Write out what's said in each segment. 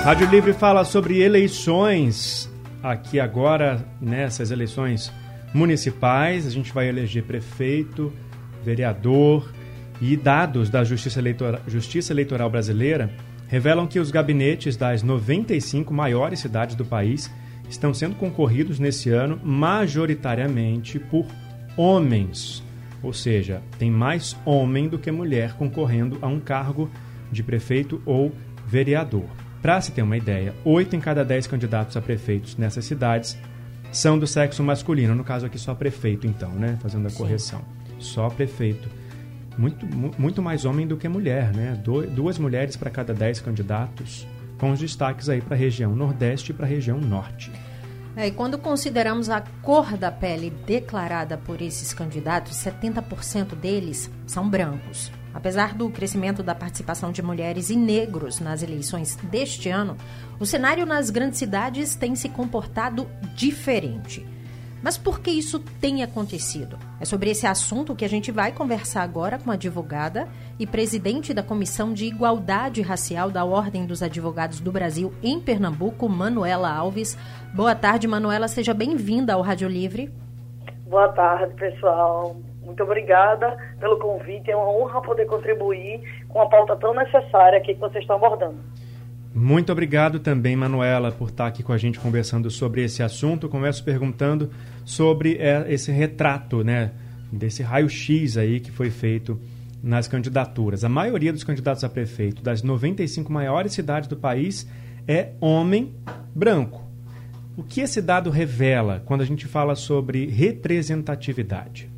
Rádio Livre fala sobre eleições aqui agora, nessas eleições municipais. A gente vai eleger prefeito, vereador, e dados da Justiça Eleitoral Brasileira revelam que os gabinetes das 95 maiores cidades do país estão sendo concorridos nesse ano majoritariamente por homens. Ou seja, tem mais homem do que mulher concorrendo a um cargo de prefeito ou vereador. Para se ter uma ideia, 8 em cada 10 candidatos a prefeitos nessas cidades são do sexo masculino. No caso aqui só prefeito, então, né? Fazendo a correção. Só prefeito. Muito mais homem do que mulher, né? 2 mulheres para cada 10 candidatos, com os destaques aí para a região Nordeste e para a região Norte. E quando consideramos a cor da pele declarada por esses candidatos, 70% deles são brancos. Apesar do crescimento da participação de mulheres e negros nas eleições deste ano, o cenário nas grandes cidades tem se comportado diferente. Mas por que isso tem acontecido? É sobre esse assunto que a gente vai conversar agora com a advogada e presidente da Comissão de Igualdade Racial da Ordem dos Advogados do Brasil em Pernambuco, Manuela Alves. Boa tarde, Manuela. Seja bem-vinda ao Rádio Livre. Boa tarde, pessoal. Muito obrigada pelo convite. É uma honra poder contribuir com a pauta tão necessária aqui que vocês estão abordando. Muito obrigado também, Manuela, por estar aqui com a gente conversando sobre esse assunto. Começo perguntando sobre esse retrato, né, desse raio-x aí que foi feito nas candidaturas. A maioria dos candidatos a prefeito das 95 maiores cidades do país é homem branco. O que esse dado revela quando a gente fala sobre representatividade?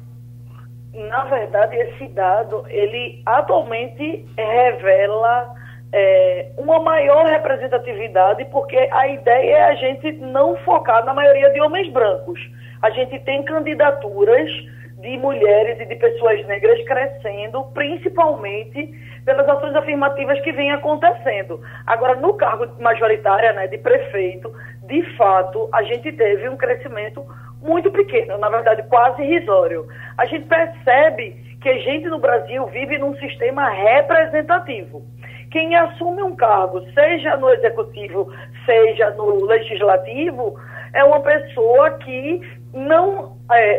Na verdade, esse dado, ele atualmente revela uma maior representatividade, porque a ideia é a gente não focar na maioria de homens brancos. A gente tem candidaturas de mulheres e de pessoas negras crescendo, principalmente pelas ações afirmativas que vêm acontecendo. Agora, no cargo majoritário, né, de prefeito, de fato, a gente teve um crescimento muito pequeno, na verdade quase irrisório. A gente percebe que a gente no Brasil vive num sistema representativo. Quem assume um cargo, seja no executivo, seja no legislativo, é uma pessoa que não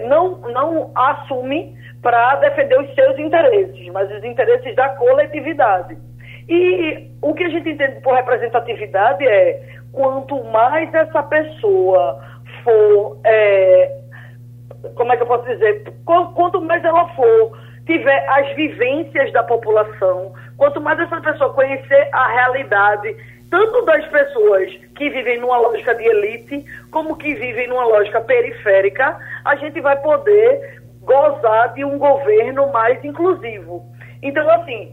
assume para defender os seus interesses, mas os interesses da coletividade. E o que a gente entende por representatividade é quanto mais essa pessoa for, como é que eu posso dizer? Quanto mais ela for, tiver as vivências da população, quanto mais essa pessoa conhecer a realidade, tanto das pessoas que vivem numa lógica de elite, como que vivem numa lógica periférica, a gente vai poder gozar de um governo mais inclusivo. Então, assim,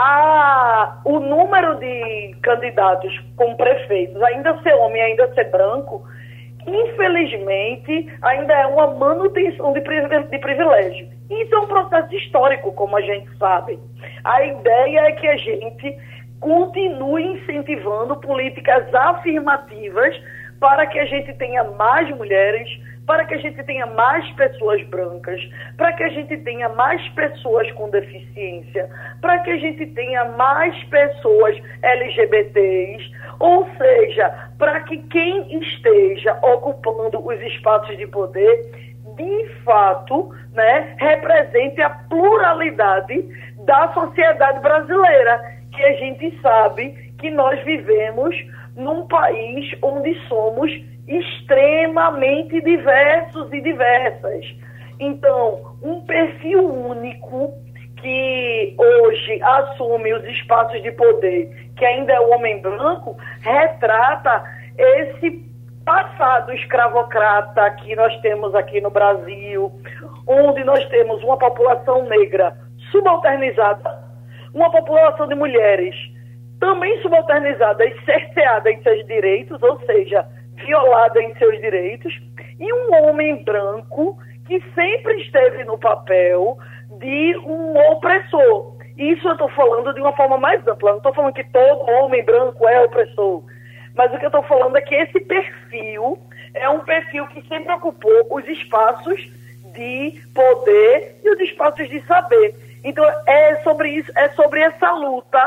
o número de candidatos como prefeitos, ainda ser homem, ainda ser branco, infelizmente, ainda é uma manutenção de privilégio. Isso é um processo histórico, como a gente sabe. A ideia é que a gente continue incentivando políticas afirmativas para que a gente tenha mais mulheres, para que a gente tenha mais pessoas brancas, para que a gente tenha mais pessoas com deficiência, para que a gente tenha mais pessoas LGBTs, ou seja, para que quem esteja ocupando os espaços de poder, de fato, né, represente a pluralidade da sociedade brasileira, que a gente sabe que nós vivemos num país onde somos extremamente diversos e diversas. Então, um perfil único que hoje assume os espaços de poder, que ainda é o homem branco, retrata esse passado escravocrata que nós temos aqui no Brasil, onde nós temos uma população negra subalternizada, uma população de mulheres também subalternizada e cerceada em seus direitos, ou seja, violada em seus direitos, e um homem branco que sempre esteve no papel de um opressor. Isso eu estou falando de uma forma mais ampla, não estou falando que todo homem branco é opressor, mas o que eu estou falando é que esse perfil é um perfil que sempre ocupou os espaços de poder e os espaços de saber. Então é sobre isso, é sobre essa luta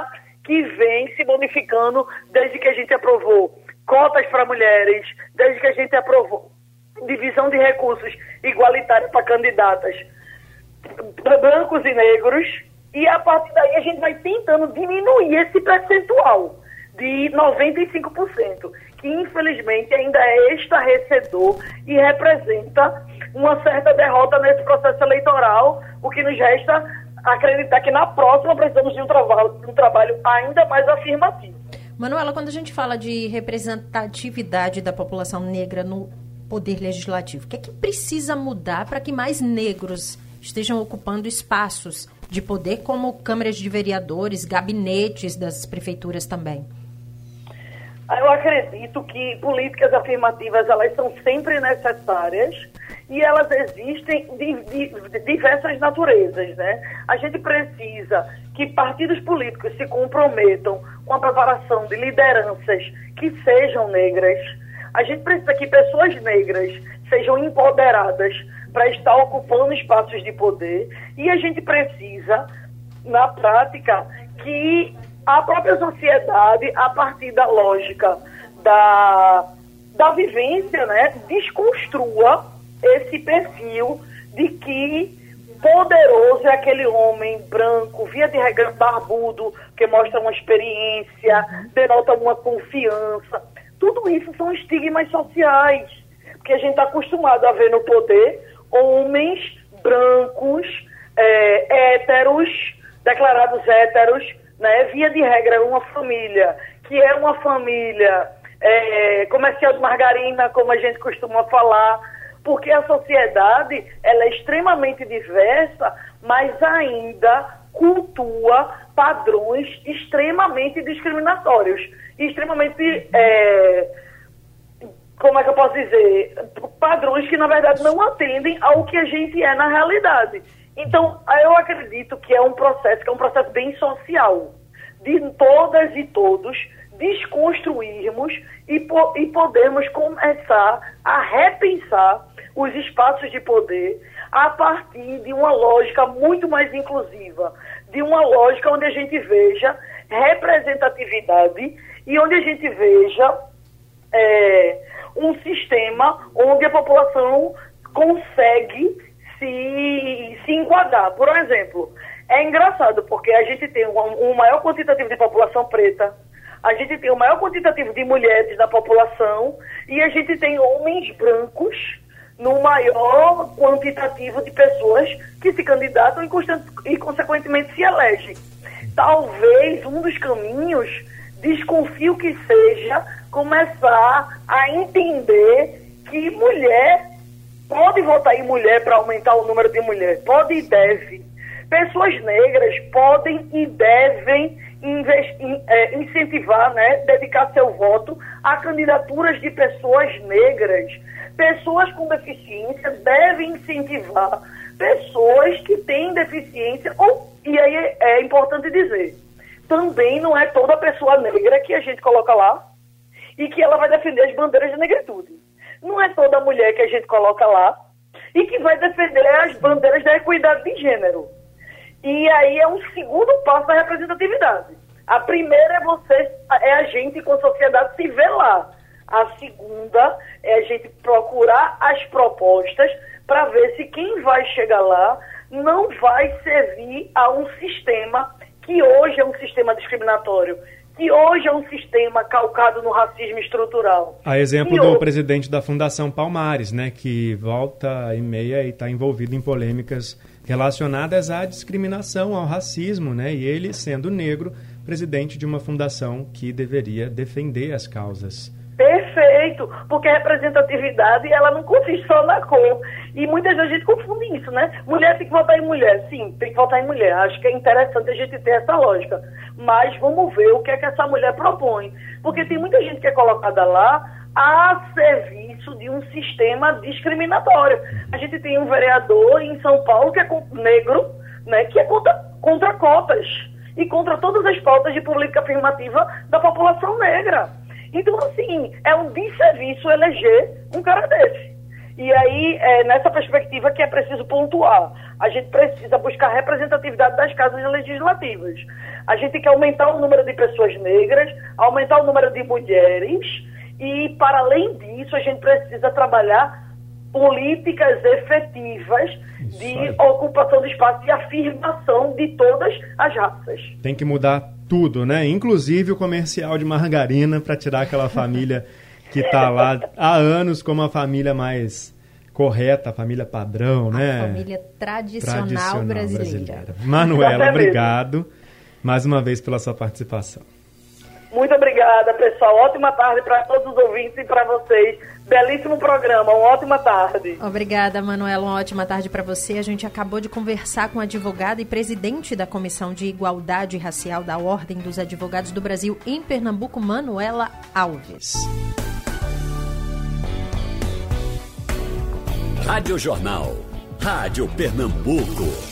que vem se modificando desde que a gente aprovou cotas para mulheres, desde que a gente aprovou divisão de recursos igualitária para candidatas brancos e negros, e a partir daí a gente vai tentando diminuir esse percentual de 95%, que infelizmente ainda é estarrecedor e representa uma certa derrota nesse processo eleitoral, o que nos resta acreditar que na próxima precisamos de um trabalho ainda mais afirmativo. Manuela, quando a gente fala de representatividade da população negra no poder legislativo, o que é que precisa mudar para que mais negros estejam ocupando espaços de poder, como câmaras de vereadores, gabinetes das prefeituras também? Eu acredito que políticas afirmativas, elas são sempre necessárias e elas existem de diversas naturezas, né? A gente precisa que partidos políticos se comprometam com a preparação de lideranças que sejam negras. A gente precisa que pessoas negras sejam empoderadas para estar ocupando espaços de poder, e a gente precisa, na prática, que a própria sociedade, a partir da lógica da vivência, né, desconstrua esse perfil de que poderoso é aquele homem branco, via de regra barbudo, que mostra uma experiência, denota uma confiança. Tudo isso são estigmas sociais, porque a gente está acostumado a ver no poder homens brancos, héteros, declarados héteros, né? Via de regra uma família, que é uma família comercial de margarina, como a gente costuma falar, porque a sociedade ela é extremamente diversa, mas ainda cultua padrões extremamente discriminatórios, extremamente, como é que eu posso dizer, padrões que na verdade não atendem ao que a gente é na realidade. Então, eu acredito que é um processo bem social, de todas e todos desconstruirmos e podermos começar a repensar os espaços de poder a partir de uma lógica muito mais inclusiva, de uma lógica onde a gente veja representatividade e onde a gente veja um sistema onde a população consegue se enquadrar. Por exemplo, é engraçado porque a gente tem um maior quantitativo de população preta, a gente tem o maior quantitativo de mulheres na população e a gente tem homens brancos no maior quantitativo de pessoas que se candidatam e consequentemente se elegem. Talvez um dos caminhos, desconfio que seja, começar a entender que mulher pode votar em mulher para aumentar o número de mulheres, pode e deve. Pessoas negras podem e devem incentivar, né, dedicar seu voto a candidaturas de pessoas negras. Pessoas com deficiência devem incentivar pessoas que têm deficiência, e aí é importante dizer, também não é toda pessoa negra que a gente coloca lá e que ela vai defender as bandeiras da negritude. Não é toda mulher que a gente coloca lá e que vai defender as bandeiras da equidade de gênero. E aí é um segundo passo da representatividade. A primeira é a gente, com a sociedade, se ver lá. A segunda é a gente procurar as propostas para ver se quem vai chegar lá não vai servir a um sistema que hoje é um sistema discriminatório, que hoje é um sistema calcado no racismo estrutural. A exemplo do presidente da Fundação Palmares, né, que volta e meia e está envolvido em polêmicas relacionadas à discriminação, ao racismo, né, e ele, sendo negro, presidente de uma fundação que deveria defender as causas. Perfeito, porque a representatividade, ela não consiste só na cor. E muitas vezes a gente confunde isso, né? Mulher tem que votar em mulher. Sim, tem que votar em mulher. Acho que é interessante a gente ter essa lógica. Mas vamos ver o que é que essa mulher propõe. Porque tem muita gente que é colocada lá a serviço de um sistema discriminatório. A gente tem um vereador em São Paulo que é negro, né? Que é contra cotas e contra todas as pautas de política afirmativa da população negra. Então, assim, é um desserviço eleger um cara desse. E aí, nessa perspectiva que é preciso pontuar. a gente precisa buscar a representatividade das casas legislativas. A gente tem que aumentar o número de pessoas negras, aumentar o número de mulheres e, para além disso, a gente precisa trabalhar políticas efetivas de ocupação de espaço e afirmação de todas as raças. Tem que mudar tudo, né? Inclusive o comercial de margarina para tirar aquela família que está lá há anos como a família mais correta, a família padrão, né? A família tradicional brasileira. Manuela, obrigado mais uma vez pela sua participação. Muito obrigada, pessoal. Ótima tarde para todos os ouvintes e para vocês. Belíssimo programa. Uma ótima tarde. Obrigada, Manuela. Uma ótima tarde para você. A gente acabou de conversar com a advogada e presidente da Comissão de Igualdade Racial da Ordem dos Advogados do Brasil em Pernambuco, Manuela Alves. Rádio Jornal. Rádio Pernambuco.